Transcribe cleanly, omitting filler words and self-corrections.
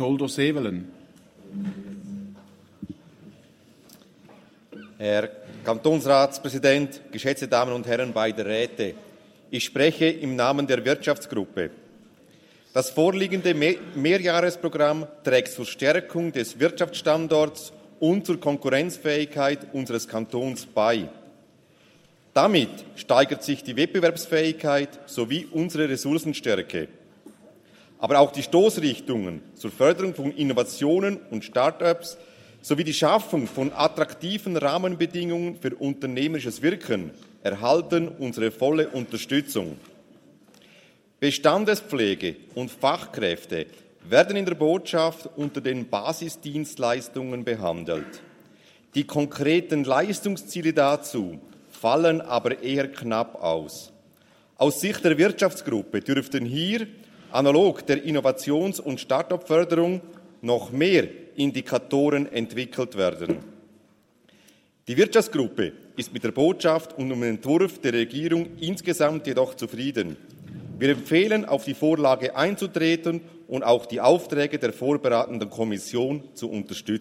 Bartoldo Seewelen. Herr Kantonsratspräsident, geschätzte Damen und Herren beider Räte, ich spreche im Namen der Wirtschaftsgruppe. Das vorliegende Mehrjahresprogramm trägt zur Stärkung des Wirtschaftsstandorts und zur Konkurrenzfähigkeit unseres Kantons bei. Damit steigert sich die Wettbewerbsfähigkeit sowie unsere Ressourcenstärke. Aber auch die Stoßrichtungen zur Förderung von Innovationen und Start-ups sowie die Schaffung von attraktiven Rahmenbedingungen für unternehmerisches Wirken erhalten unsere volle Unterstützung. Bestandespflege und Fachkräfte werden in der Botschaft unter den Basisdienstleistungen behandelt. Die konkreten Leistungsziele dazu fallen aber eher knapp aus. Aus Sicht der Wirtschaftsgruppe dürften hier, analog der Innovations- und Start-up-Förderung, noch mehr Indikatoren entwickelt werden. Die Wirtschaftsgruppe ist mit der Botschaft und dem Entwurf der Regierung insgesamt jedoch zufrieden. Wir empfehlen, auf die Vorlage einzutreten und auch die Aufträge der vorberatenden Kommission zu unterstützen.